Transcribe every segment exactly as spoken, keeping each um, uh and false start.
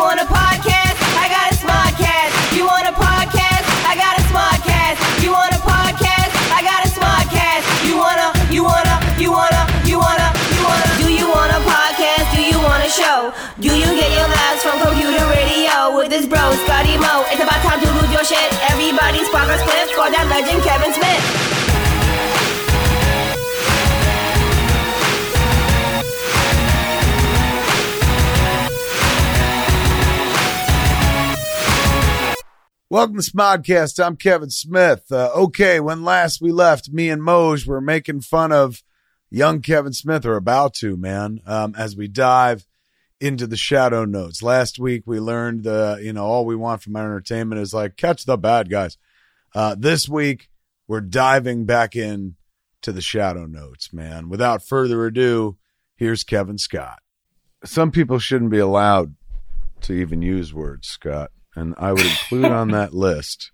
want a podcast? I got a Smodcast. You want a podcast? I got a Smodcast. You want a podcast? I got a Smodcast. You wanna, you wanna, you wanna, you wanna, you wanna. Do you want a podcast? Do you want a show? Do you get your laughs from computer radio with this bro, Scotty Mo? It's about time to lose your shit. Everybody's progress clips for that legend Kevin Smith. Welcome to Smodcast. I'm Kevin Smith. Uh, okay, when last we left, me and Moj were making fun of young Kevin Smith, or about to, man, um, as we dive into the shadow notes. Last week, we learned, uh, you know, all we want from our entertainment is like, catch the bad guys. Uh, this week, we're diving back in to the shadow notes, man. Without further ado, here's Kevin Scott. Some people shouldn't be allowed to even use words, Scott. And I would include on that list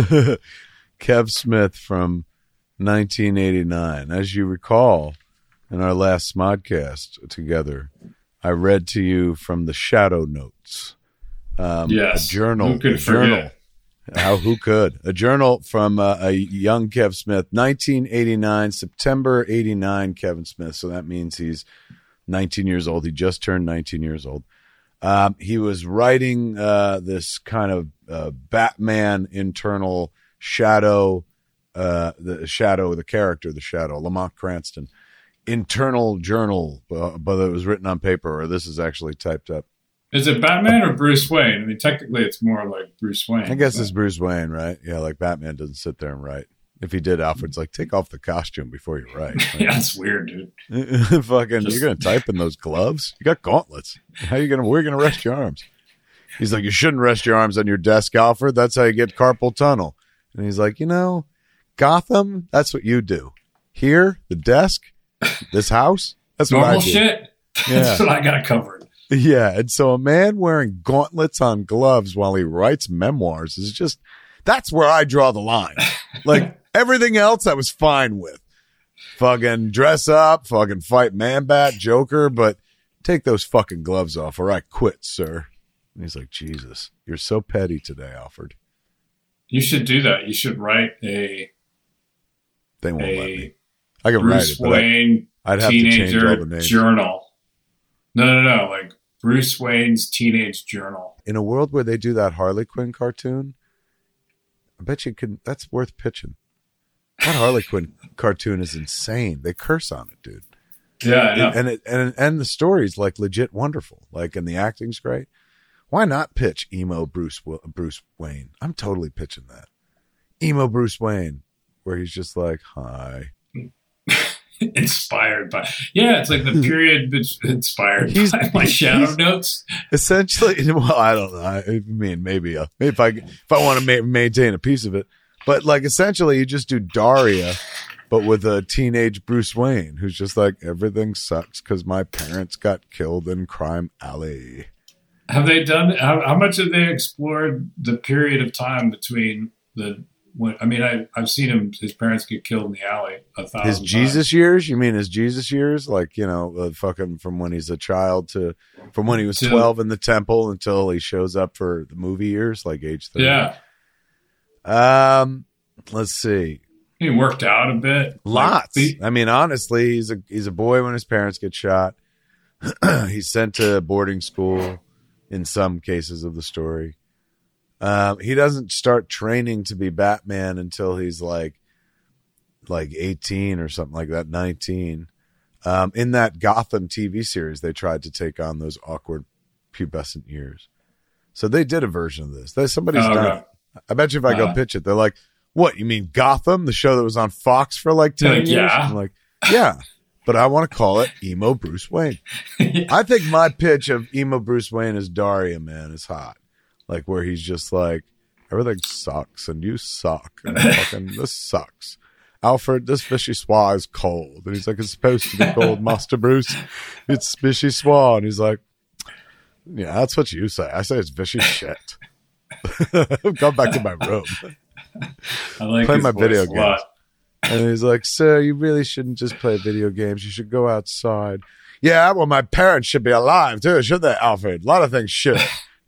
Kev Smith from nineteen eighty-nine. As you recall, in our last Smodcast together, I read to you from the Shadow Notes. Um, yes. A journal. Who could a journal. forget? How, who could? A journal from uh, a young Kev Smith, nineteen eighty-nine, September eighty-nine, Kevin Smith. So that means he's nineteen years old. He just turned nineteen years old. Um, he was writing uh, this kind of uh, Batman internal shadow, uh, the shadow, the character, the shadow, Lamont Cranston, internal journal, uh, whether it was written on paper or this is actually typed up. Is it Batman or Bruce Wayne? I mean, technically, it's more like Bruce Wayne. I guess it's Bruce Wayne, right? Yeah, like Batman doesn't sit there and write. If he did, Alfred's like, take off the costume before you write. Like, yeah, that's weird, dude. fucking, Just- you're gonna type in those gloves? You got gauntlets. How you gonna? Where are you gonna rest your arms? He's like, you shouldn't rest your arms on your desk, Alfred. That's how you get carpal tunnel. And he's like, you know, Gotham. That's what you do. Here, the desk, this house. That's what I Normal do. shit. Yeah. That's what I got covered. Yeah, and so a man wearing gauntlets on gloves while he writes memoirs is just, that's where I draw the line. Like, everything else I was fine with. Fucking dress up, fucking fight Man-Bat, Joker, but take those fucking gloves off or I quit, sir. And he's like, Jesus, you're so petty today, Alfred. You should do that. You should write a, They won't let a me. I can write Bruce it, but I, Wayne I'd have to change all teenager the names. journal. No, no, no. Like Bruce Wayne's teenage journal. In a world where they do that Harley Quinn cartoon, I bet you can, that's worth pitching. That Harley Quinn cartoon is insane. They curse on it, dude. Yeah, I know. And it, and and the story's like legit wonderful. Like, and the acting's great. Why not pitch emo Bruce Bruce Wayne? I'm totally pitching that. Emo Bruce Wayne, where he's just like, hi. Inspired by, yeah, it's like the period that's inspired He's- by my shadow he's- notes. Essentially, well, I don't know. I, I mean, maybe uh, if I if I want to ma- maintain a piece of it, but like essentially, you just do Daria, but with a teenage Bruce Wayne who's just like, everything sucks because my parents got killed in crime alley. Have they done? How, how much have they explored the period of time between the? When, I mean, I I've seen him. His parents get killed in the alley a thousand His times. Jesus years? You mean his Jesus years? Like, you know, uh, fucking from when he's a child to from when he was To- twelve in the temple until he shows up for the movie years, like age thirty. Yeah, Um, let's see. he worked out a bit. Lots. Like, the- I mean, honestly, he's a he's a boy when his parents get shot. He's sent to boarding school in some cases of the story. Um, he doesn't start training to be Batman until he's like like eighteen or something like that, nineteen. Um, in that Gotham T V series, they tried to take on those awkward pubescent years. So they did a version of this. There's somebody's Oh, done okay. it. I bet you if I go Uh, pitch it, they're like, what, you mean Gotham, the show that was on Fox for like ten Like, years? yeah. I'm like, yeah, but I want to call it Emo Bruce Wayne. I think my pitch of Emo Bruce Wayne is Daria, man, is hot. Like where he's just like, everything sucks and you suck and fucking this sucks. Alfred, this fishy swa is cold. And he's like, it's supposed to be cold, Master Bruce. It's fishy swa. And he's like, yeah, that's what you say. I say it's fishy shit. Come back to my room. I like Play his my voice video a games. lot. And he's like, sir, you really shouldn't just play video games. You should go outside. Yeah, well, my parents should be alive too, should they, Alfred? A lot of things should.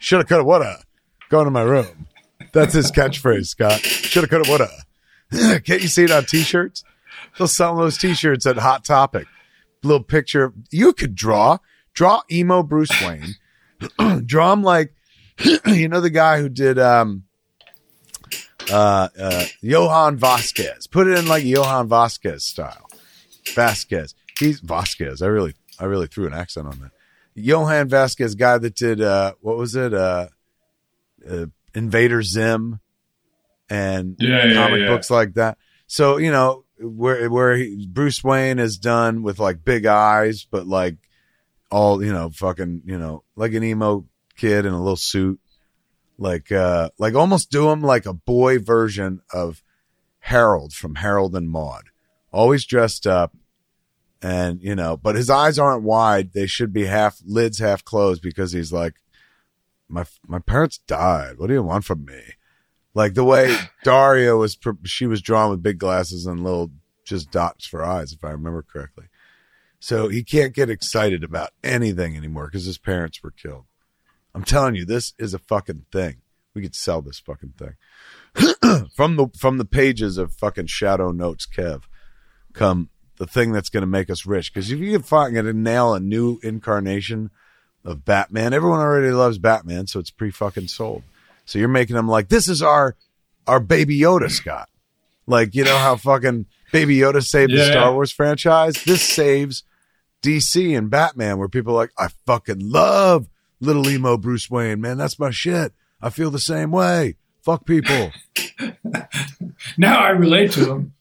Shoulda, coulda, woulda. Going to my room. That's his catchphrase, Scott. Shoulda, coulda, woulda. Can't you see it on T-shirts? They'll sell those T-shirts at Hot Topic. Little picture. You could draw. Draw emo Bruce Wayne. Draw him like, you know, the guy who did um, uh, uh, Johann Vasquez. Put it in like Johann Vasquez style. Vasquez. He's Vasquez. I really, I really threw an accent on that. Johann Vasquez, guy that did, uh, what was it? Uh, uh, Invader Zim and yeah, yeah, comic yeah. books like that. So, you know, where, where he, Bruce Wayne is done with like big eyes, but like all, you know, fucking, you know, like an emo kid in a little suit. Like, uh, like almost do him like a boy version of Harold from Harold and Maude. Always dressed up. And, you know, but his eyes aren't wide. They should be half, lids half closed, because he's like, my, my parents died. What do you want from me? Like the way Daria was, she was drawn with big glasses and little just dots for eyes, if I remember correctly. So he can't get excited about anything anymore because his parents were killed. I'm telling you, this is a fucking thing. We could sell this fucking thing. from the, from the pages of fucking Shadow Notes, Kev, come the thing that's going to make us rich. Because if you can find get to nail a new incarnation of Batman, everyone already loves Batman, so it's pre fucking sold. So you're making them like, this is our our Baby Yoda, Scott. Like, you know how fucking Baby Yoda saved yeah, the Star yeah. Wars franchise? This saves D C and Batman, where people are like, I fucking love little emo Bruce Wayne, man. That's my shit. I feel the same way. Fuck people. Now I relate to him.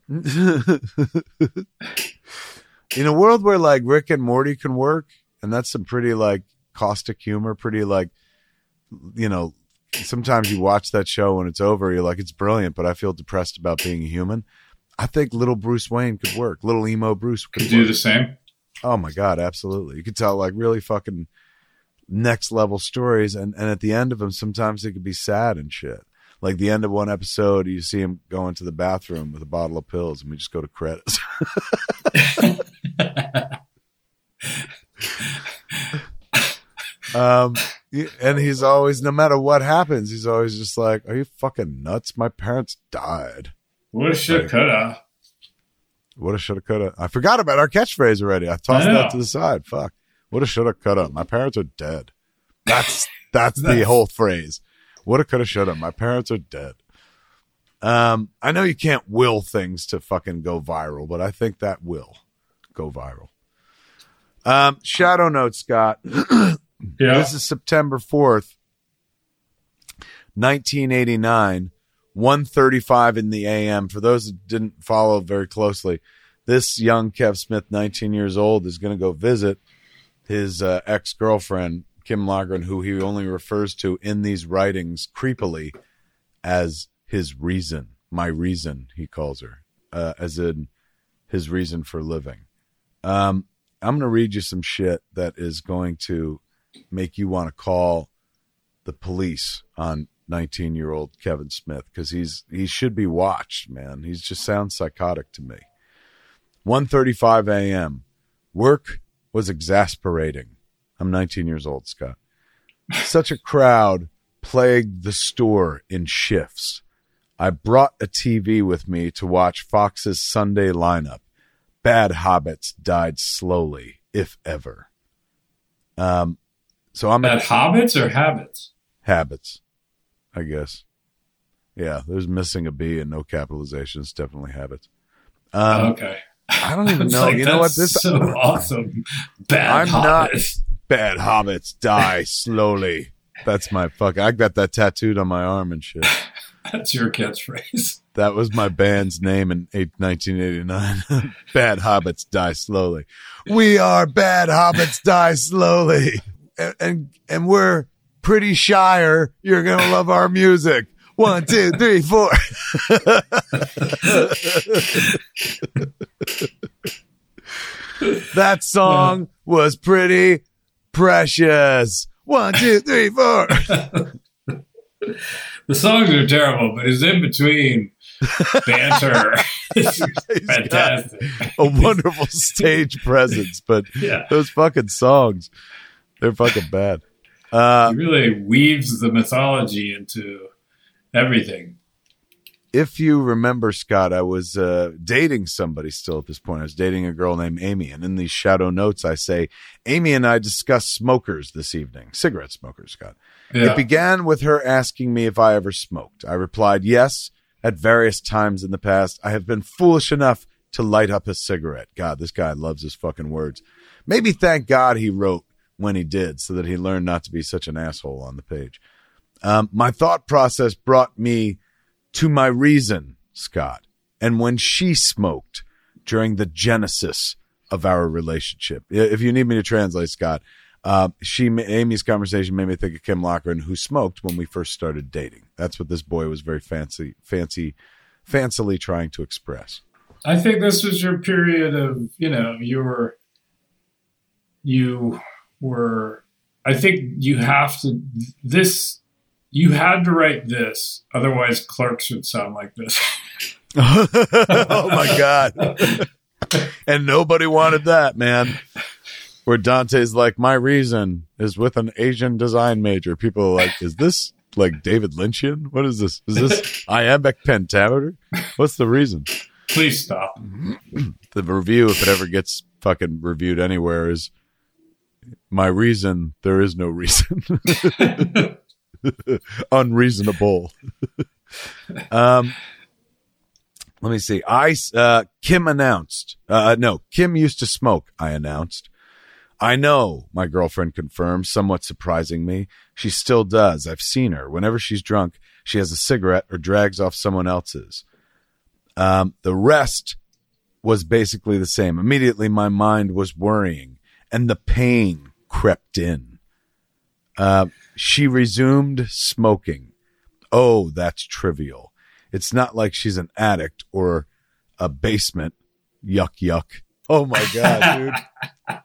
In a world where like Rick and Morty can work, and that's some pretty like caustic humor, pretty like, you know, sometimes you watch that show when it's over, you're like, it's brilliant, but I feel depressed about being a human. I think little Bruce Wayne could work. Little emo Bruce could, Could do work. the same. Oh my God, absolutely. You could tell like really fucking next level stories, and, and at the end of them, sometimes they could be sad and shit. Like the end of one episode, you see him go into the bathroom with a bottle of pills, and we just go to credits. um, and he's always, no matter what happens, he's always just like, "Are you fucking nuts? My parents died." What should Like, coulda. Woulda, shoulda, coulda. I forgot about our catchphrase already. I tossed I know. that to the side. Fuck. Woulda, shoulda, coulda. My parents are dead. That's that's the That's- whole phrase. Woulda, coulda, shoulda. My parents are dead. Um, I know you can't will things to fucking go viral, but I think that will go viral. Um, Shadow Notes, Scott. Yeah. This is September fourth, nineteen eighty-nine, one thirty-five in the A M. For those that didn't follow very closely, this young Kev Smith, nineteen years old, is going to go visit his uh, ex-girlfriend, Kim Logren, who he only refers to in these writings creepily as his reason, my reason, he calls her, uh, as in his reason for living. Um, I'm going to read you some shit that is going to make you want to call the police on nineteen-year-old Kevin Smith, because he's he should be watched, man. He just sounds psychotic to me. one thirty-five A M Work was exasperating. I'm nineteen years old, Scott. Such a crowd plagued the store in shifts. I brought a T V with me to watch Fox's Sunday lineup. Bad hobbits died slowly, if ever. Um, so I'm At hobbits or habits? habits, I guess. Yeah, there's missing a B and no capitalization. It's definitely habits. Um, Okay. I don't even It's know. like, You know what? that's This so awesome. Bad I'm not- hobbits. bad hobbits die slowly. That's my fuck. I got that tattooed on my arm and shit. That's your catchphrase. That was my band's name in eight, nineteen eighty-nine. Bad hobbits die slowly. We are bad hobbits die slowly. And, and, and we're pretty shire. You're going to love our music. One, two, three, four. That song was pretty precious. One, two, three, four. The songs are terrible, but his in between banter is fantastic. A wonderful stage presence, but Yeah. those fucking songs, they're fucking bad. Uh, he really weaves the mythology into everything. If you remember, Scott, I was uh, dating somebody still at this point. I was dating a girl named Amy. And in these shadow notes, I say, Amy and I discussed smokers this evening. Cigarette smokers, Scott. Yeah. It began with her asking me if I ever smoked. I replied, yes, at various times in the past. I have been foolish enough to light up a cigarette. God, this guy loves his fucking words. Maybe thank God he wrote when he did so that he learned not to be such an asshole on the page. Um, my thought process brought me to my reason, Scott, and when she smoked during the genesis of our relationship. If you need me to translate, Scott, uh, she, Amy's conversation made me think of Kim Loughran, who smoked when we first started dating. That's what this boy was very fancy, fancy, fancily trying to express. I think this was your period of, you know, you were, you were, I think you have to, this, you had to write this, otherwise Clerks would sound like this. Oh my God. And nobody wanted that, man. Where Dante's like, my reason is with an Asian design major. People are like, is this like David Lynchian? What is this? Is this iambic pentameter? What's the reason? Please stop. The review, if it ever gets fucking reviewed anywhere, is my reason, there is no reason. Unreasonable. um, let me see. I, uh, Kim announced, uh, no, Kim used to smoke. I announced. I know, my girlfriend confirmed, somewhat surprising me. She still does. I've seen her. Whenever she's drunk, she has a cigarette or drags off someone else's. Um, the rest was basically the same. Immediately, my mind was worrying, and the pain crept in. Uh, she resumed smoking. Oh, that's trivial. It's not like she's an addict or a basement. Yuck, yuck. Oh, my God, dude.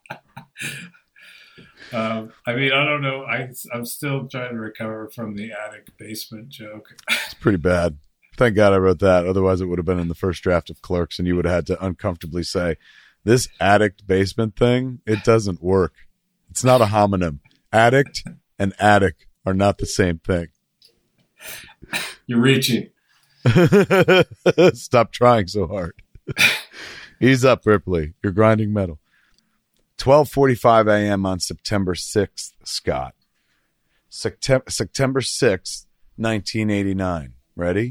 um, I mean, I don't know. I, I'm still trying to recover from the attic basement joke. It's pretty bad. Thank God I wrote that. Otherwise, it would have been in the first draft of Clerks, and you would have had to uncomfortably say, this addict basement thing, it doesn't work. It's not a homonym. Addict and attic are not the same thing. You're reaching. Stop trying so hard. Ease up, Ripley. You're grinding metal. twelve forty-five a.m. on September sixth, Scott. Septem- September sixth, nineteen eighty-nine. Ready?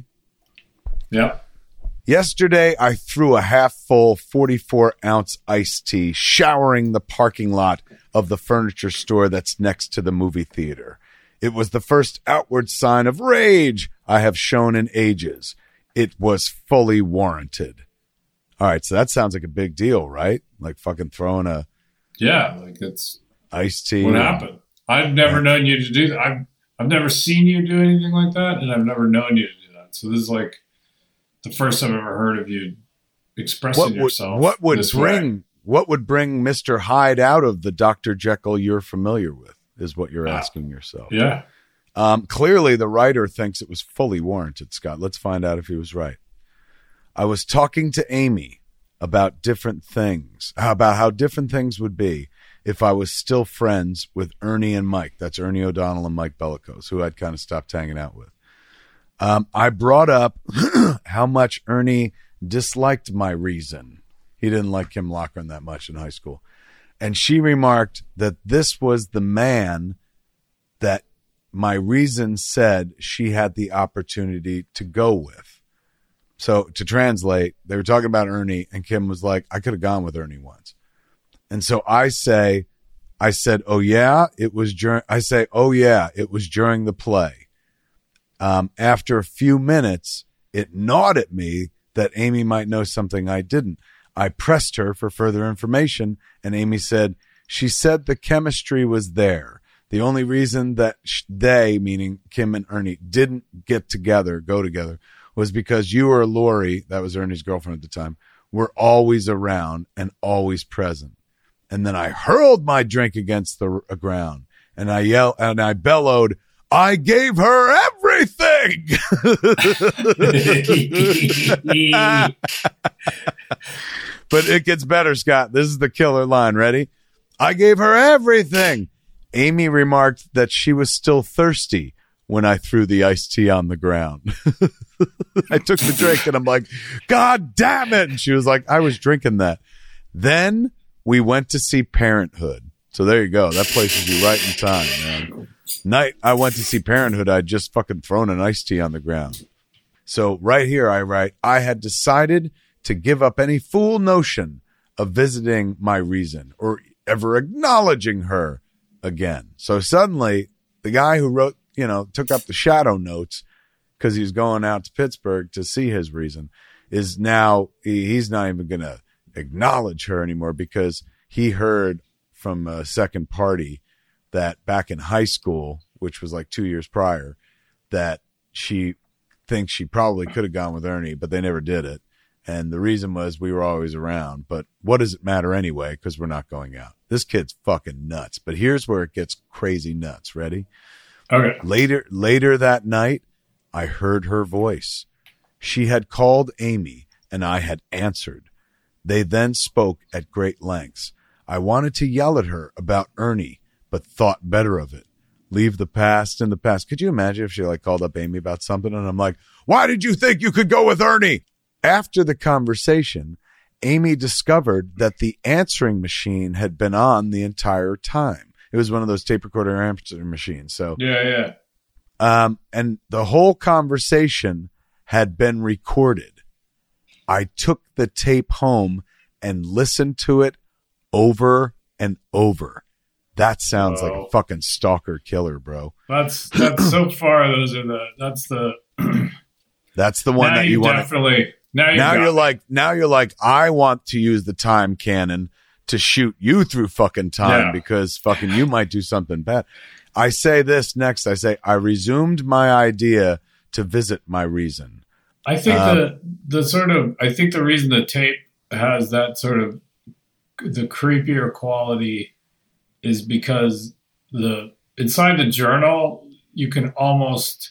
Yep. Yesterday, I threw a half-full forty-four ounce iced tea, showering the parking lot of the furniture store that's next to the movie theater. It was the first outward sign of rage I have shown in ages. It was fully warranted. All right, so that sounds like a big deal, right? Like fucking throwing a yeah, like it's iced tea. What happened? I've never known you to do that. I've I've never seen you do anything like that, and I've never known you to do that. So this is like the first time I've ever heard of you expressing what would, yourself. What would this bring way. What would bring Mister Hyde out of the Doctor Jekyll you're familiar with? Is what you're Ah, asking yourself. Yeah. Um, clearly, the writer thinks it was fully warranted, Scott. Let's find out if he was right. I was talking to Amy about different things, about how different things would be if I was still friends with Ernie and Mike. That's Ernie O'Donnell and Mike Bellicose, who I'd kind of stopped hanging out with. Um, I brought up how much Ernie disliked my reason. He didn't like Kim Loughran that much in high school. And she remarked that this was the man that my reason said she had the opportunity to go with. So to translate, they were talking about Ernie, and Kim was like, I could have gone with Ernie once. And so I say, I said, oh yeah, it was during, I say, oh yeah, it was during the play. Um, after a few minutes, it gnawed at me that Amy might know something I didn't. I pressed her for further information, and Amy said, she said the chemistry was there. The only reason that sh- they, meaning Kim and Ernie, didn't get together, go together, was because you or Lori, that was Ernie's girlfriend at the time, were always around and always present. And then I hurled my drink against the r- ground, and I yelled, and I bellowed, I gave her everything. But it gets better, Scott. This is the killer line. Ready? I gave her everything. Amy remarked that she was still thirsty when I threw the iced tea on the ground. I took the drink and I'm like, God damn it. And she was like, I was drinking that. Then we went to see Parenthood. So there you go. That places you right in time, man. Night I went to see Parenthood, I'd just fucking thrown an iced tea on the ground. So right here I write, I had decided to give up any fool notion of visiting my reason or ever acknowledging her again. So suddenly the guy who wrote, you know, took up the shadow notes because he's going out to Pittsburgh to see his reason is now, he, he's not even going to acknowledge her anymore because he heard from a second party that back in high school, which was like two years prior, that she thinks she probably could have gone with Ernie, but they never did it. And the reason was we were always around. But what does it matter anyway? Because we're not going out. This kid's fucking nuts. But here's where it gets crazy nuts. Ready? Okay. Later, later that night, I heard her voice. She had called Amy, and I had answered. They then spoke at great lengths. I wanted to yell at her about Ernie, but thought better of it. Leave the past in the past. Could you imagine if she like called up Amy about something, and I'm like, why did you think you could go with Ernie? After the conversation, Amy discovered that the answering machine had been on the entire time. It was one of those tape recorder answering machines. So Yeah, yeah. Um, and the whole conversation had been recorded. I took the tape home and listened to it over and over. That sounds Whoa. like a fucking stalker killer, bro. That's that's so far. Those are the that's the That's the one now that you you want. definitely now you Now got you're me. like, now you're like, I want to use the time cannon to shoot you through fucking time Yeah. because fucking you might do something bad. I say this next. I say, I resumed my idea to visit my reason. I think Um, the the sort of I think the reason the tape has that sort of the creepier quality is because the inside the journal you can almost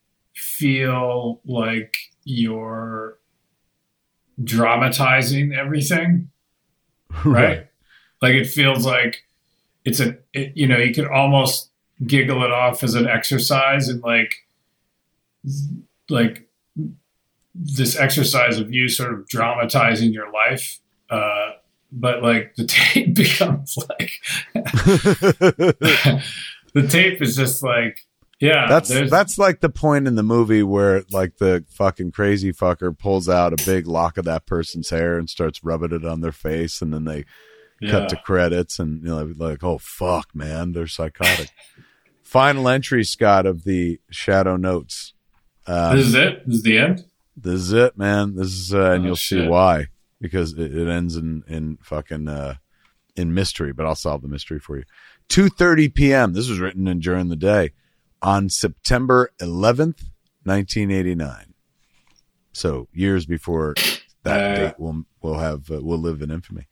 feel like you're dramatizing everything, right? Like it feels like it's a it, you know you can almost giggle it off as an exercise and like like this exercise of you sort of dramatizing your life, uh, but like the tape becomes like the tape is just like yeah. That's there's- that's like the point in the movie where like the fucking crazy fucker pulls out a big lock of that person's hair and starts rubbing it on their face, and then they yeah. cut to credits, and you know, like, oh fuck, man, they're psychotic. Final entry, Scott, of the Shadow Notes. Um, This is it. This is the end. This is it, man. This is, uh, and Oh, you'll shit. see why, because it, it ends in, in fucking, uh, in mystery, but I'll solve the mystery for you. two thirty p.m. This was written in during the day on September eleventh, nineteen eighty-nine. So years before that Uh. date will, will have, uh, will live in infamy.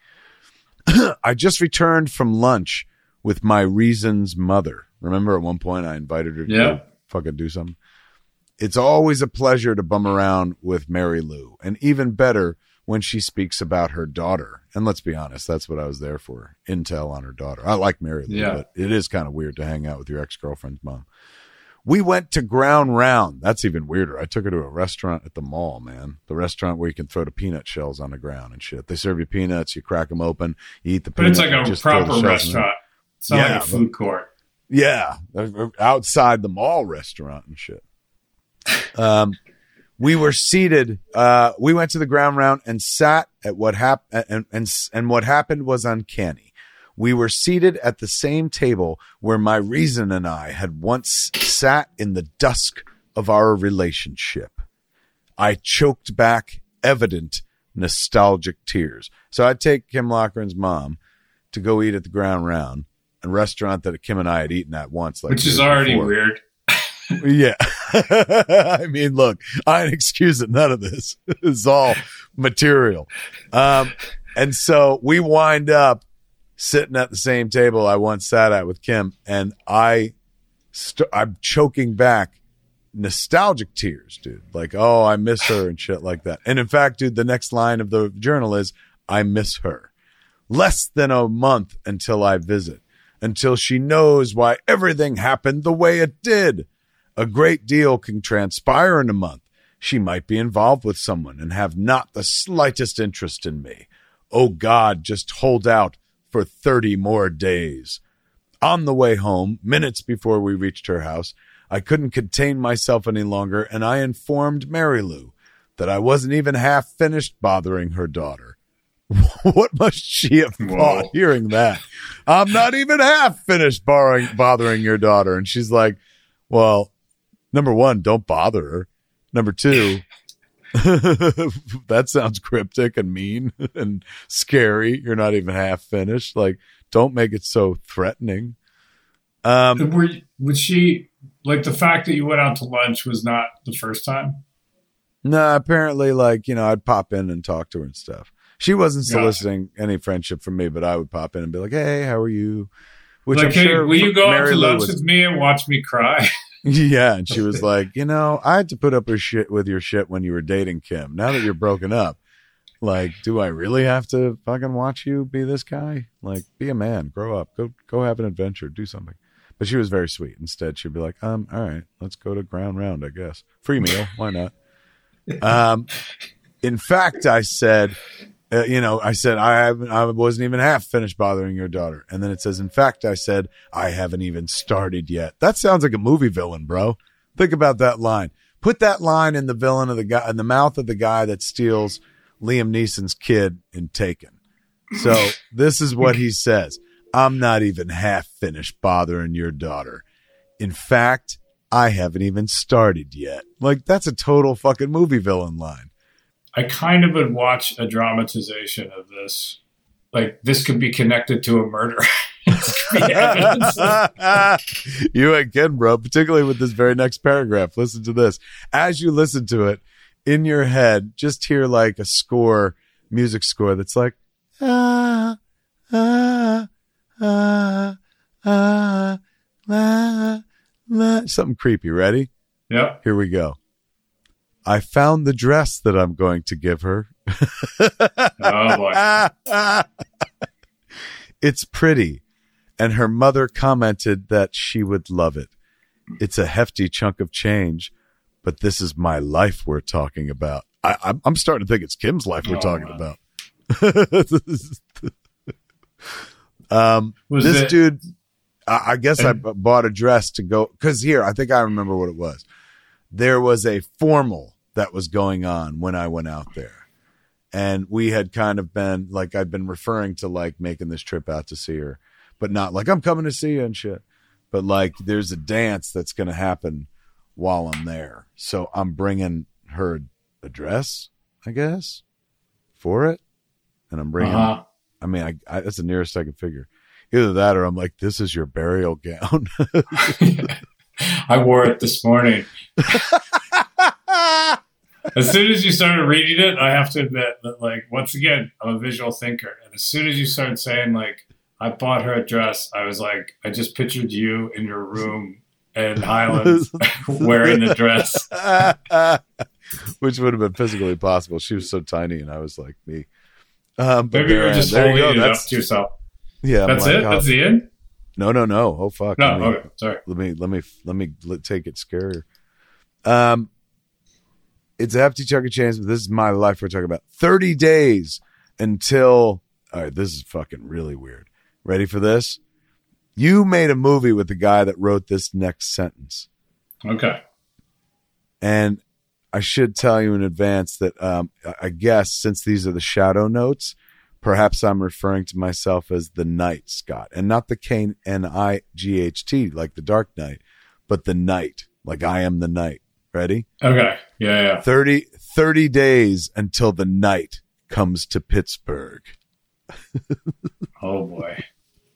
I just returned from lunch with my reason's mother. Remember at one point I invited her to Yeah. go fucking do something? It's always a pleasure to bum around with Mary Lou, and even better when she speaks about her daughter. And let's be honest, that's what I was there for, intel on her daughter. I like Mary Lou, Yeah. but it is kind of weird to hang out with your ex-girlfriend's mom. We went to Ground Round. That's even weirder. I took her to a restaurant at the mall, man. The restaurant where you can throw the peanut shells on the ground and shit. They serve you peanuts, you crack them open, you eat the But peanuts. it's like you a just throw the proper shells in there. restaurant. It's not Yeah, like a but- food court. Yeah, outside the mall restaurant and shit. Um, we were seated. Uh, we went to the Ground Round and sat at what happened, and, and and what happened was uncanny. We were seated at the same table where my reason and I had once sat in the dusk of our relationship. I choked back evident nostalgic tears. So I'd take Kim Loughran's mom to go eat at the Ground Round, a restaurant that Kim and I had eaten at once, like Which is years already before. weird. Yeah. I mean, look, I ain't excusing none of this. It's all material. Um, and so we wind up sitting at the same table I once sat at with Kim, and I, st- I'm choking back nostalgic tears, dude. Like, oh, I miss her and shit like that. And in fact, dude, the next line of the journal is, I miss her. Less than a month until I visit. until she knows why everything happened the way it did. A great deal can transpire in a month. She might be involved with someone and have not the slightest interest in me. Oh God, just hold out for thirty more days. On the way home, minutes before we reached her house, I couldn't contain myself any longer, and I informed Mary Lou that I wasn't even half finished bothering her daughter. What must she have thought hearing that? I'm not even half finished bothering, bothering your daughter. And she's like, well, number one, don't bother her. Number two, that sounds cryptic and mean and scary. You're not even half finished. Like, don't make it so threatening. Um, Were, was she, like, the fact that you went out to lunch was not the first time? No, nah, apparently, like, you know, I'd pop in and talk to her and stuff. She wasn't soliciting yeah. any friendship from me, but I would pop in and be like, hey, how are you? Which like, I'm hey, sure will you go Mary out to Lou lunch was, with me and watch me cry? Yeah. And she was like, you know, I had to put up with shit with your shit when you were dating Kim. Now that you're broken up, like, do I really have to fucking watch you be this guy? Like, be a man, grow up, go, go have an adventure, do something. But she was very sweet. Instead, she'd be like, um, all right, let's go to Ground Round, I guess. Free meal. Why not? Um, in fact, I said, uh, you know, I said, I haven't, I wasn't even half finished bothering your daughter. And then it says, in fact, I said, I haven't even started yet. That sounds like a movie villain, bro. Think about that line. Put that line in the villain of the guy, in the mouth of the guy that steals Liam Neeson's kid in Taken. So this is what he says. I'm not even half finished bothering your daughter. In fact, I haven't even started yet. Like, that's a total fucking movie villain line. I kind of would watch a dramatization of this. Like, this could be connected to a murder. You ain't kidding, bro. Particularly with this very next paragraph. Listen to this. As you listen to it, in your head, just hear like a score, music score that's like, ah, ah, ah, ah, ah, ah. Something creepy. Ready? Yep. Here we go. I found the dress that I'm going to give her. Oh, boy. It's pretty. And her mother commented that she would love it. It's a hefty chunk of change, but this is my life we're talking about. I, I'm, I'm starting to think it's Kim's life we're oh, talking man. about. um, Was this it- dude, I, I guess I bought a dress to go, because here, I think I remember what it was. There was a formal that was going on when I went out there. And we had kind of been, like, I'd been referring to, like, making this trip out to see her. But not like, I'm coming to see you and shit. But, like, there's a dance that's going to happen while I'm there. So I'm bringing her a dress, I guess, for it. And I'm bringing, uh-huh. I mean, I, I, that's the nearest I can figure. Either that or I'm like, this is your burial gown. I wore it this morning. As soon as you started reading it, I have to admit that, like, once again, I'm a visual thinker. And as soon as you started saying, like, I bought her a dress, I was like, I just pictured you in your room in Highlands wearing the dress. Which would have been physically possible. She was so tiny, and I was like me. Um, but Maybe you were just holding you it That's, up to yourself. Yeah. That's like, it? Oh, That's the end? No, no, no. Oh, fuck. No, let me, okay. Sorry. Let me, let me, let me let, take it scarier. Um, It's a hefty chunk of change, but this is my life we're talking about. thirty days until, all right, this is fucking really weird. Ready for this? You made a movie with the guy that wrote this next sentence. Okay. And I should tell you in advance that um, I guess since these are the shadow notes, perhaps I'm referring to myself as the Knight, Scott. And not the K N I G H T, like the Dark Knight, but the Knight, like I am the Knight. Ready? Okay. Yeah, yeah. thirty, thirty days until the Knight comes to Pittsburgh. Oh, boy.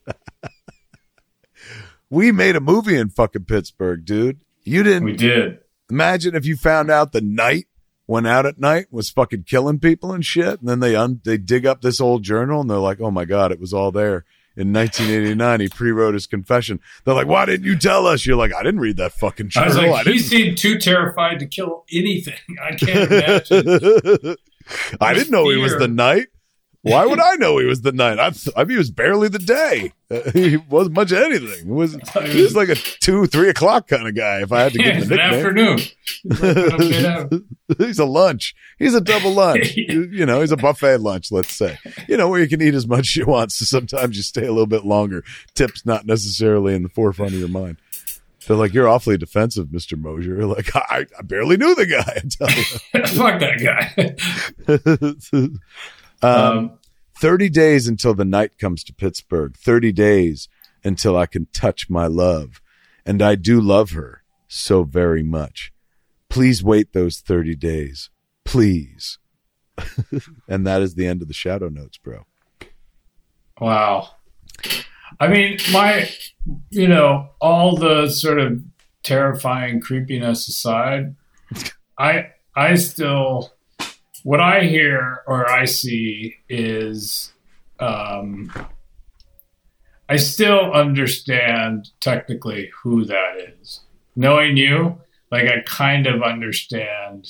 We made a movie in fucking Pittsburgh, dude. You didn't. We did. Imagine if you found out the Knight went out at night, was fucking killing people and shit. And then they un- they dig up this old journal and they're like, oh, my God, it was all there. In nineteen eighty-nine, he pre-wrote his confession. They're like, why didn't you tell us? You're like, I didn't read that fucking journal. I was like, I he seemed too terrified to kill anything. I can't imagine. I didn't know fear. he was the Knight. Why would I know he was the night? I, th- I mean, he was barely the day. Uh, he wasn't much of anything. It was, he was like a two, three o'clock kind of guy. If I had to give him a nickname, afternoon. He's a lunch. He's a double lunch. You know, he's a buffet lunch. Let's say, you know, where you can eat as much as you want. So sometimes you stay a little bit longer. Tips not necessarily in the forefront of your mind. They're like, you're awfully defensive, Mister Mosier. Like, I, I barely knew the guy. I tell you. Fuck that guy. um, um, thirty days until the night comes to Pittsburgh. thirty days until I can touch my love. And I do love her so very much. Please wait those thirty days. Please. And that is the end of the Shadow Notes, bro. Wow. I mean, my, you know, all the sort of terrifying creepiness aside, I, I still, what I hear or I see is, um, I still understand technically who that is. Knowing you, like, I kind of understand,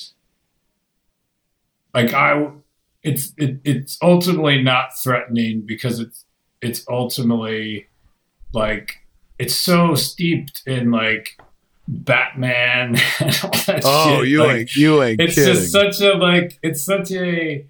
like, I, it's, it, it's ultimately not threatening because it's, it's ultimately like, it's so steeped in like Batman and all that oh, shit. you like, ain't, you ain't it's kidding. just such a, like, it's such a,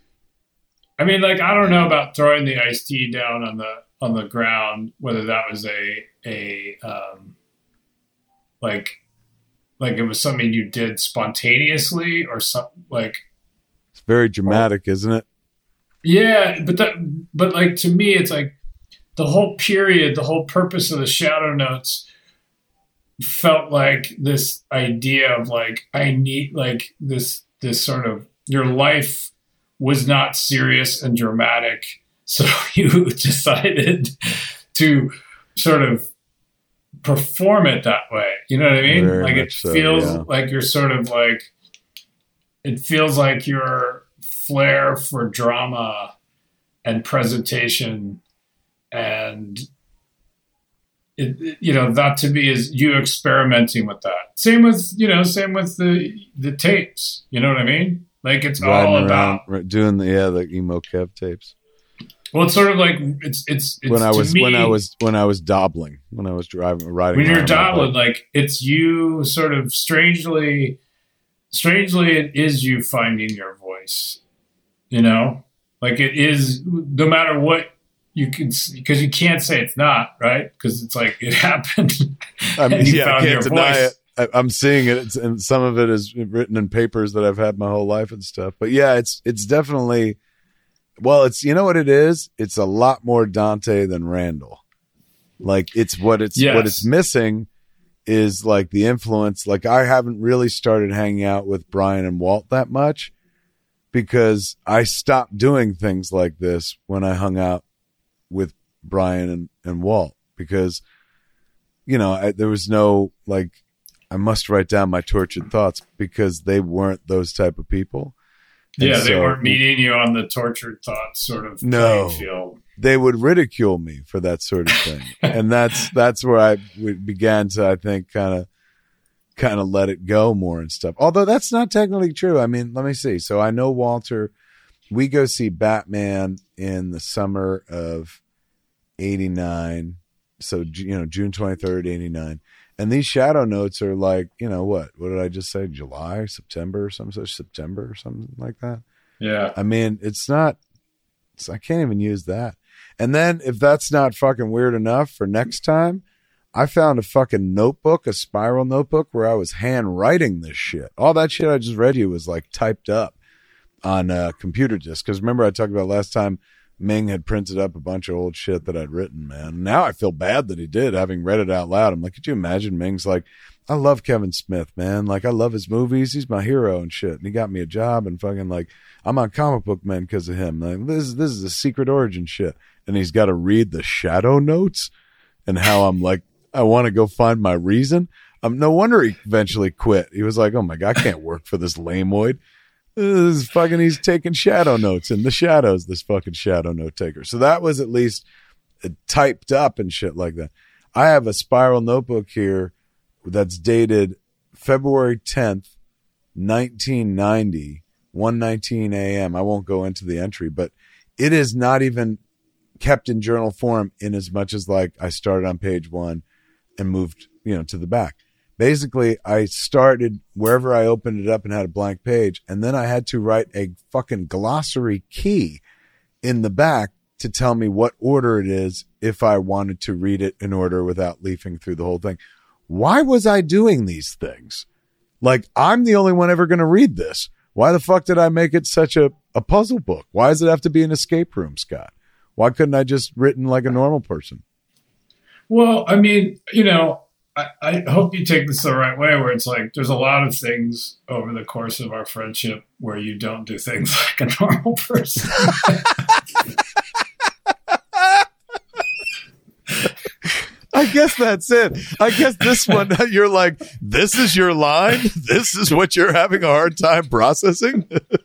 I mean, like, I don't know about throwing the iced tea down on the, on the ground, whether that was a, a, um, like, like it was something you did spontaneously or something like. It's very dramatic, or, isn't it? Yeah, but that, but like to me, it's like the whole period, the whole purpose of the Shadow Notes felt like this idea of like I need like this this sort of your life was not serious and dramatic, so you decided to sort of perform it that way. You know what I mean? Very like it so, feels yeah. like you're sort of like it feels like your flair for drama and presentation and it, it, you know, that to me is you experimenting with that. Same with, you know, same with the the tapes. You know what I mean? Like it's Riding all about around, doing the yeah the emo Kev tapes. Well, it's sort of like it's it's, it's when I was me, when I was when I was dobbling when I was driving riding. When you're around dobbling, like it's you sort of strangely, strangely it is you finding your voice. You know, like it is no matter what. You can, because you can't say it's not, right? Because it's like it happened. I mean, yeah, I can't deny voice. it. I, I'm seeing it, it's, and some of it is written in papers that I've had my whole life and stuff. But yeah, it's it's definitely, well, it's you know what it is. It's a lot more Dante than Randall. Like it's what it's yes. what it's missing is like the influence. Like I haven't really started hanging out with Brian and Walt that much because I stopped doing things like this when I hung out with Brian and, and Walt because, you know, I, there was no, like, I must write down my tortured thoughts because they weren't those type of people. And yeah, they so, weren't meeting you on the tortured thoughts sort of no, field. They would ridicule me for that sort of thing. And that's, that's where I began to, I think, kind of, kind of let it go more and stuff. Although that's not technically true. I mean, let me see. So I know Walter, we go see Batman in the summer of eighty-nine. So, you know, June twenty-third, eighty-nine. And these Shadow Notes are like, you know, what? What did I just say? July, September, or something such, September or something like that. Yeah. I mean, it's not, it's, I can't even use that. And then if that's not fucking weird enough for next time, I found a fucking notebook, a spiral notebook where I was hand writing this shit. All that shit I just read you was like typed up on a computer disk. Because remember I talked about last time Ming had printed up a bunch of old shit that I'd written, man. Now I feel bad that he did, having read it out loud. I'm like, could you imagine? Ming's like, I love Kevin Smith, man. Like, I love his movies. He's my hero and shit. And he got me a job and fucking like, I'm on Comic Book Men because of him. Like, this, this is a secret origin shit. And he's got to read the Shadow Notes and how I'm like, I want to go find my reason. Um, no wonder he eventually quit. He was like, oh my God, I can't work for this lameoid. This is fucking, he's taking shadow notes in the shadows, this fucking shadow note taker. So that was at least typed up and shit like that. I have a spiral notebook here that's dated February tenth, nineteen ninety, one nineteen a.m. I won't go into the entry, but it is not even kept in journal form in as much as like I started on page one and moved, you know, to the back. Basically, I started wherever I opened it up and had a blank page, and then I had to write a fucking glossary key in the back to tell me what order it is if I wanted to read it in order without leafing through the whole thing. Why was I doing these things? Like, I'm the only one ever going to read this. Why the fuck did I make it such a, a puzzle book? Why does it have to be an escape room, Scott? Why couldn't I just written like a normal person? Well, I mean, you know, I, I hope you take this the right way, where it's like there's a lot of things over the course of our friendship where you don't do things like a normal person. I guess that's it. I guess this one, you're like, this is your line? This is what you're having a hard time processing?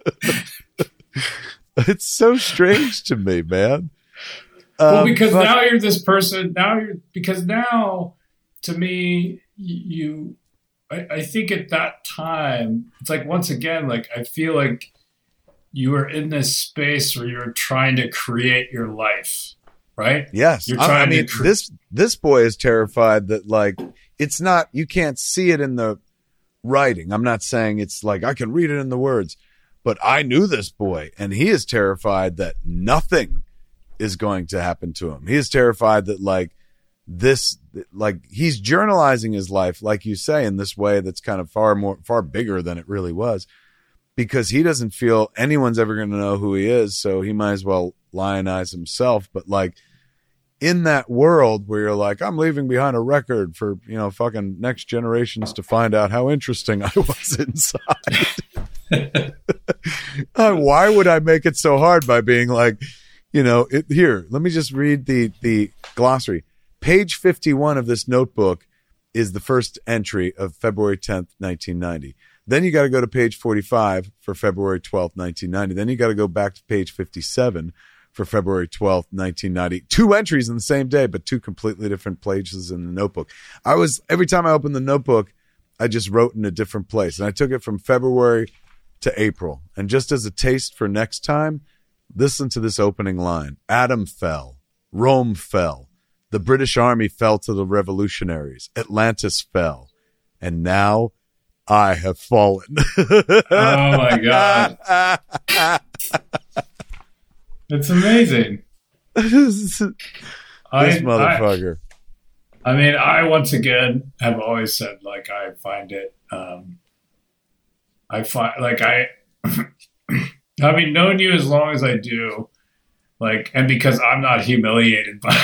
It's so strange to me, man. Well, Um, because but- now you're this person. Now you're because now, to me, you. I, I think at that time, it's like once again, like I feel like you were in this space where you're trying to create your life, right? Yes. You're I, I trying to mean, cre- this, this boy is terrified that like, it's not, you can't see it in the writing. I'm not saying it's like, I can read it in the words, but I knew this boy and he is terrified that nothing is going to happen to him. He is terrified that like this, like he's journalizing his life, like you say, in this way that's kind of far more, far bigger than it really was, because he doesn't feel anyone's ever going to know who he is. So he might as well lionize himself. But like in that world where you're like, I'm leaving behind a record for, you know, fucking next generations to find out how interesting I was inside. uh, why would I make it so hard by being like, you know, it, here, let me just read the, the glossary. Page fifty-one of this notebook is the first entry of February tenth, nineteen ninety. Then you got to go to page forty-five for February twelfth, nineteen ninety. Then you got to go back to page fifty-seven for February twelfth, nineteen ninety. Two entries in the same day, but two completely different places in the notebook. I was, every time I opened the notebook, I just wrote in a different place. And I took it from February to April. And just as a taste for next time, listen to this opening line. Adam fell. Rome fell. The British Army fell to the revolutionaries. Atlantis fell. And now I have fallen. Oh my God. It's amazing. this I, motherfucker. I, I mean, I once again have always said, like, I find it, um, I find, like, I, having known you as long as I do, like, and because I'm not humiliated by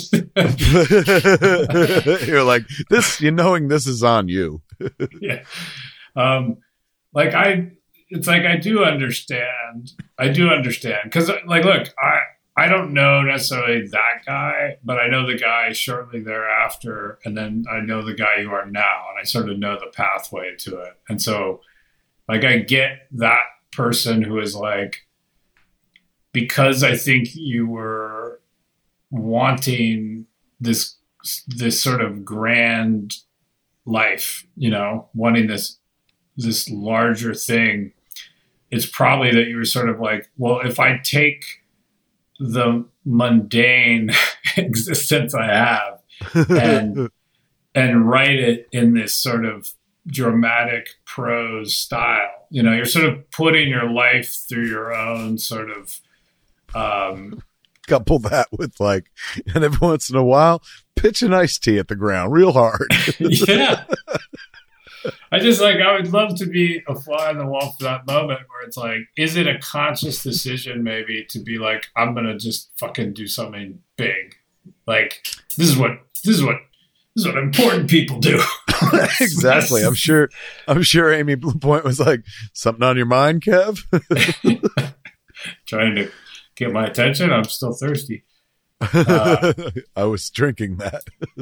You're like, this, you knowing this is on you. yeah. Um, like I, it's like, I do understand. I do understand. Cause like, look, I, I don't know necessarily that guy, but I know the guy shortly thereafter. And then I know the guy you are now, and I sort of know the pathway to it. And so like, I get that person who is like, because I think you were wanting this, this sort of grand life, you know, wanting this, this larger thing, it's probably that you were sort of like, well, if I take the mundane existence I have and, and write it in this sort of dramatic prose style, you know, you're sort of putting your life through your own sort of, um, couple that with like, and every once in a while, pitch an iced tea at the ground real hard. Yeah. I just like, I would love to be a fly on the wall for that moment where it's like, is it a conscious decision maybe to be like, I'm going to just fucking do something big. Like, this is what, this is what, this is what important people do. Exactly. I'm sure, I'm sure Amy Blue Point was like, something on your mind, Kev? Trying to get my attention. I'm still thirsty. Uh, I was drinking that.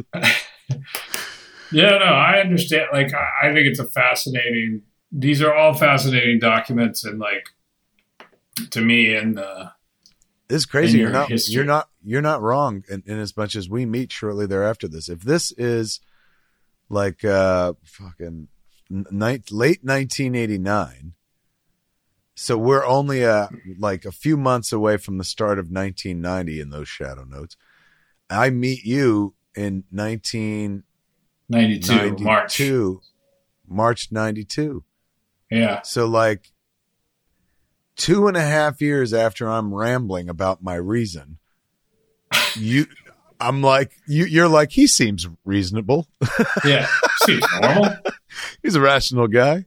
Yeah, no, I understand. Like, I, I think it's a fascinating, these are all fascinating documents. And like, to me, and uh, It's crazy. your You're not, history. you're not, you're not wrong in, in as much as we meet shortly thereafter this. If this is like, uh, fucking ni- late nineteen eighty-nine, So we're only uh, like a few months away from the start of nineteen ninety in those shadow notes. I meet you in nineteen ninety-two, March. March ninety-two. Yeah. So like two and a half years after I'm rambling about my reason, you, I'm like, you, you're like, he seems reasonable. Yeah. Seems normal. He's a rational guy.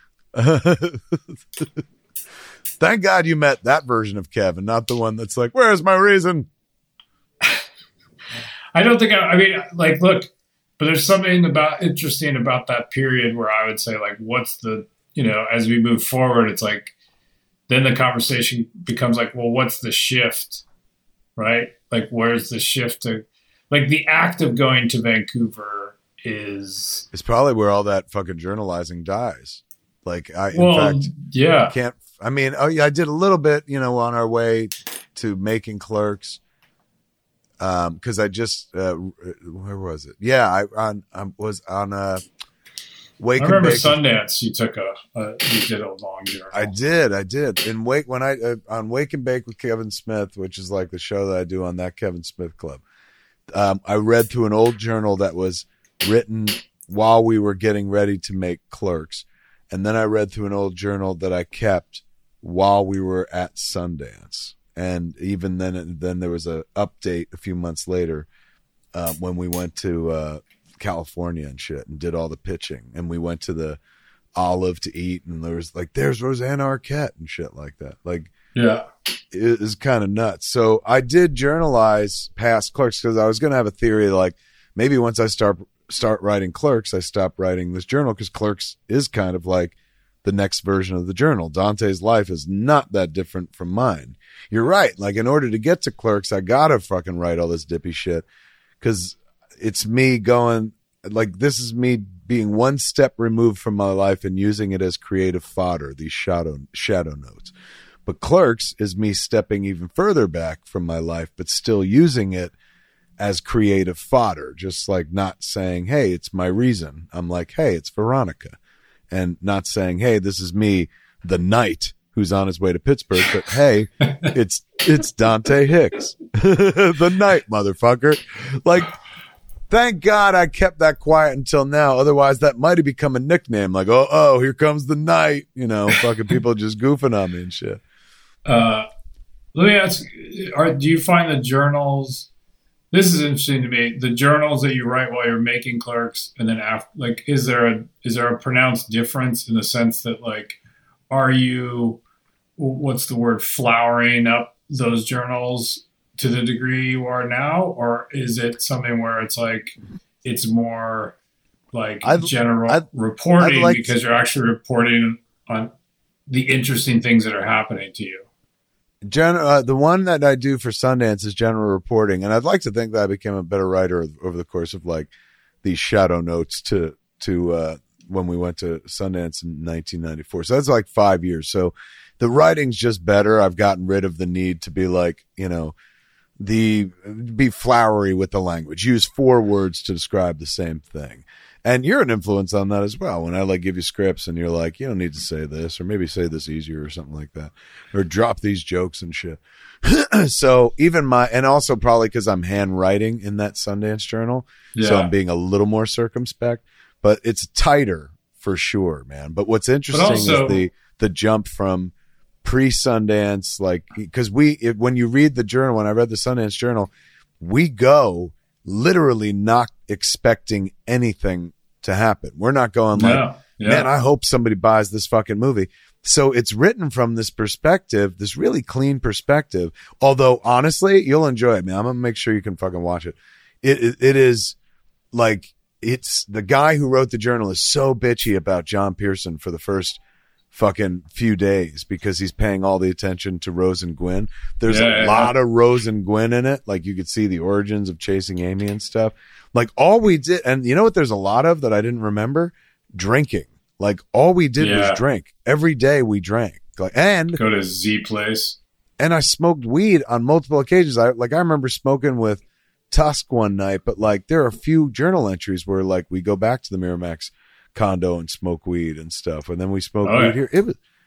Thank God you met that version of Kevin, not the one that's like, where's my reason? I don't think, I, I mean, like, look, but there's something about interesting about that period where I would say, like, what's the, you know, as we move forward, it's like, then the conversation becomes like, well, what's the shift, right? Like, where's the shift to, like, the act of going to Vancouver is... It's probably where all that fucking journalizing dies. Like, I, in well, fact, yeah. can't, I mean, oh yeah, I did a little bit, you know, on our way to making Clerks. Um, cause I just, uh, where was it? Yeah, I, on, I was on, uh, Wake I remember and Bake. Sundance, you took a, a, you did a long journal. I did, I did. In Wake, when I, uh, on Wake and Bake with Kevin Smith, which is like the show that I do on that Kevin Smith Club. Um, I read through an old journal that was written while we were getting ready to make Clerks. And then I read through an old journal that I kept while we were at Sundance. And even then, then there was a update a few months later uh, when we went to uh, California and shit and did all the pitching. And we went to the Olive to eat, and there was like, there's Roseanne Arquette and shit like that. Like, yeah, it is kind of nuts. So I did journalize past Clerks because I was going to have a theory like maybe once I start start writing Clerks, I stop writing this journal because Clerks is kind of like the next version of the journal. Dante's life is not that different from mine. You're right. Like, in order to get to Clerks, I gotta fucking write all this dippy shit because it's me going, like, this is me being one step removed from my life and using it as creative fodder, these shadow shadow notes. But Clerks is me stepping even further back from my life, but still using it as creative fodder, just like not saying, hey, it's my reason. I'm like, hey, it's Veronica. And not saying, hey, this is me, the knight who's on his way to Pittsburgh, but hey, it's it's Dante Hicks, the knight, motherfucker. Like, thank God I kept that quiet until now. Otherwise, that might have become a nickname. Like, oh, oh, here comes the knight. You know, fucking people just goofing on me and shit. Uh, let me ask, are, do you find the journals... This is interesting to me. The journals that you write while you're making Clerks, and then after, like, is there a is there a pronounced difference in the sense that, like, are you, what's the word, flowering up those journals to the degree you are now, or is it something where it's like it's more like I'd, general I'd, reporting I'd like because to, you're actually reporting on the interesting things that are happening to you? Gen- uh, the one that I do for Sundance is general reporting, and I'd like to think that I became a better writer over the course of like these shadow notes to to uh, when we went to Sundance in nineteen ninety-four. So that's like five years. So the writing's just better. I've gotten rid of the need to be like, you know, the be flowery with the language. Use four words to describe the same thing. And you're an influence on that as well. When I like give you scripts and you're like, you don't need to say this, or maybe say this easier or something like that, or drop these jokes and shit. So even my, and also probably because I'm handwriting in that Sundance journal. Yeah. So I'm being a little more circumspect, but it's tighter for sure, man. But what's interesting but also, is the, the jump from pre-Sundance, like, because we, it, when you read the journal, when I read the Sundance journal, we go literally not expecting anything to happen. We're not going like, yeah, yeah. man, I hope somebody buys this fucking movie. So it's written from this perspective, this really clean perspective. Although honestly, you'll enjoy it, man. I'm gonna make sure you can fucking watch it. It it, it is like, it's the guy who wrote the journal is so bitchy about John Pearson for the first fucking few days because he's paying all the attention to Rose and Gwyn. There's yeah, a yeah. lot of Rose and Gwyn in it. Like, you could see the origins of Chasing Amy and stuff. Like, all we did, and you know what there's a lot of that I didn't remember? Drinking. Like, all we did yeah. was drink. Every day we drank. Like, and go to Z Place. And I smoked weed on multiple occasions. I like I remember smoking with Tusk one night, but like there are a few journal entries where like we go back to the Miramax condo and smoke weed and stuff, and then we smoke oh, weed yeah. here. It was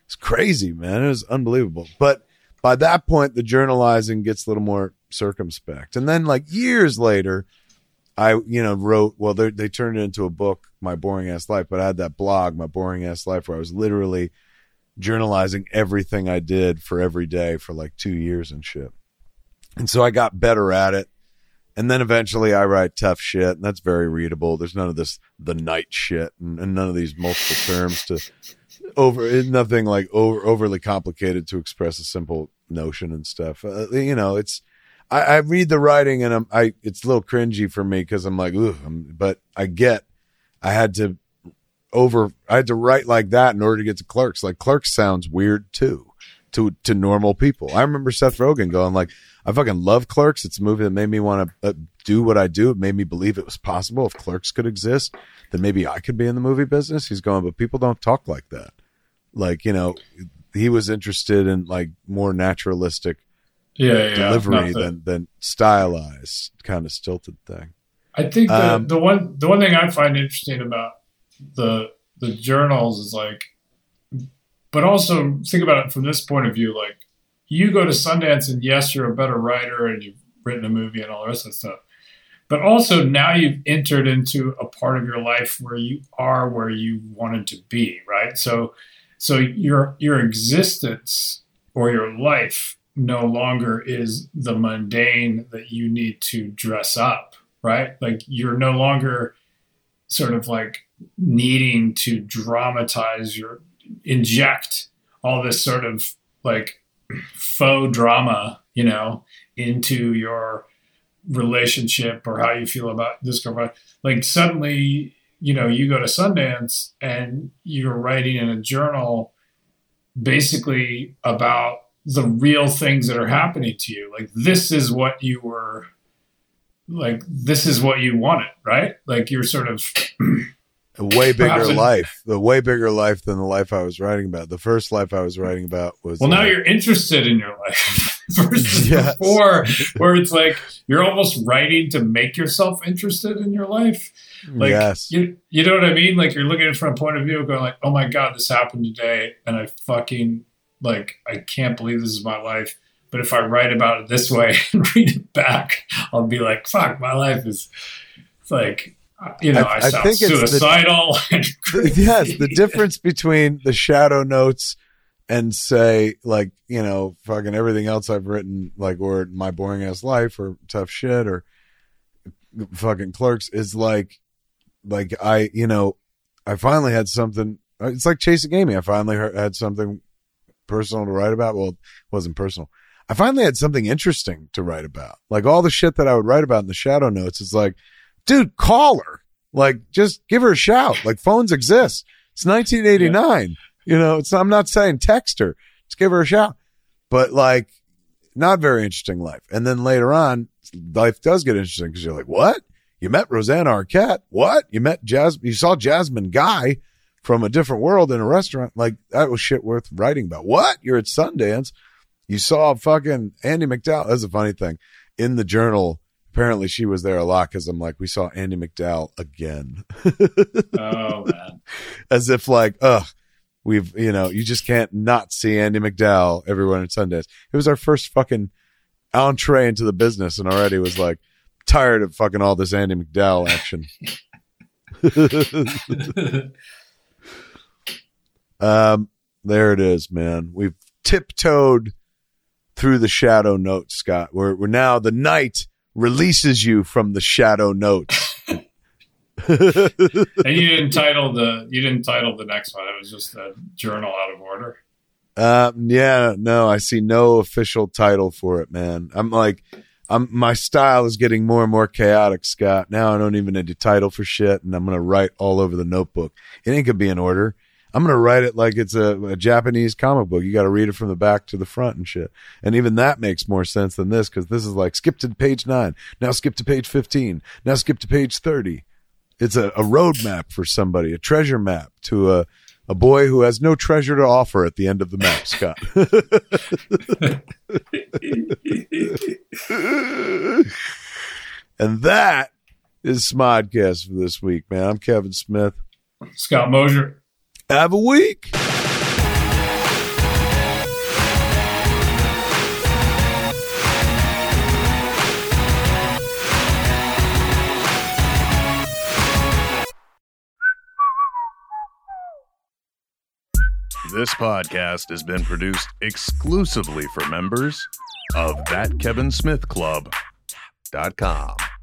It's crazy, man. It was unbelievable. But by that point, the journalizing gets a little more circumspect. And then like years later, I, you know, wrote, well, they, they turned it into a book, My Boring Ass Life, but I had that blog, My Boring Ass Life, where I was literally journalizing everything I did for every day for like two years and shit. And so I got better at it. And then eventually I write tough shit, and that's very readable. There's none of this, the night shit, and, and none of these multiple terms to over, nothing like over, overly complicated to express a simple notion and stuff. Uh, you know, it's, I, I read the writing and I'm, I, it's a little cringy for me because I'm like, ooh, I'm, but I get, I had to over, I had to write like that in order to get to Clerks. Like Clerks sounds weird too, to, to normal people. I remember Seth Rogen going like, I fucking love Clerks. It's a movie that made me want to uh, do what I do. It made me believe it was possible. If Clerks could exist, then maybe I could be in the movie business. He's going, but people don't talk like that. Like, you know, he was interested in like more naturalistic yeah, yeah, delivery the, than, than stylized kind of stilted thing. I think the, Um, the one the one thing I find interesting about the the journals is like, but also think about it from this point of view. Like, you go to Sundance and yes, you're a better writer and you've written a movie and all the rest of that stuff. But also now you've entered into a part of your life where you are where you wanted to be, right? So, so your your existence or your life no longer is the mundane that you need to dress up, right? Like you're no longer sort of like needing to dramatize your, inject all this sort of like faux drama, you know, into your relationship or how you feel about this girl. Like suddenly, you know, you go to Sundance and you're writing in a journal basically about the real things that are happening to you. Like, this is what you were, like, this is what you wanted, right? Like, you're sort of a way bigger a, life, the way bigger life than the life I was writing about. The first life I was writing about was, well, now uh, you're interested in your life versus Yes. before, where it's like, you're almost writing to make yourself interested in your life. Like, yes. you, you know what I mean? Like, you're looking at it from a point of view going like, oh my God, this happened today. And I fucking, like, I can't believe this is my life. But if I write about it this way and read it back, I'll be like, fuck, my life is, it's like, you know, I, I, I sound I think suicidal. It's the, yes, the difference between the shadow notes and say, like, you know, fucking everything else I've written, like, or My Boring Ass Life or Tough Shit or fucking Clerks is like, like I, you know, I finally had something. It's like Chasing Amy. I finally heard, had something personal to write about. Well, it wasn't personal. I finally had something interesting to write about. Like all the shit that I would write about in the shadow notes is like, dude, call her. Like, just give her a shout. Like, phones exist. It's nineteen eighty-nine. Yeah. You know, it's, I'm not saying text her. Just give her a shout. But like, not very interesting life. And then later on, life does get interesting because you're like, what? You met Rosanna Arquette? What? You met Jas? You saw Jasmine Guy from a different world in a restaurant? Like, that was shit worth writing about. What? You're at Sundance. You saw fucking Andie MacDowell. That's a funny thing. In the journal, apparently she was there a lot because I'm like, we saw Andie MacDowell again. Oh, man. As if like, ugh, we've, you know, you just can't not see Andie MacDowell everywhere at Sundance. It was our first fucking entree into the business and already was like, tired of fucking all this Andie MacDowell action. um, there it is, man. We've tiptoed through the shadow notes, Scott. We're, we're now, the night releases you from the shadow notes. And you didn't title the you didn't title the next one. It was just a journal out of order. Um, yeah, no, I see no official title for it, man. I'm like, I'm my style is getting more and more chaotic, Scott. Now I don't even need a title for shit, and I'm gonna write all over the notebook. It ain't gonna be in order. I'm gonna write it like it's a, a Japanese comic book. You got to read it from the back to the front and shit. And even that makes more sense than this because this is like skip to page nine, now skip to page fifteen, now skip to page thirty. It's a, a road map for somebody, a treasure map to a a boy who has no treasure to offer at the end of the map, Scott. And that is Smodcast for this week, man. I'm Kevin Smith. Scott Mosier. Have a week. This podcast has been produced exclusively for members of that kevin smith club dot com.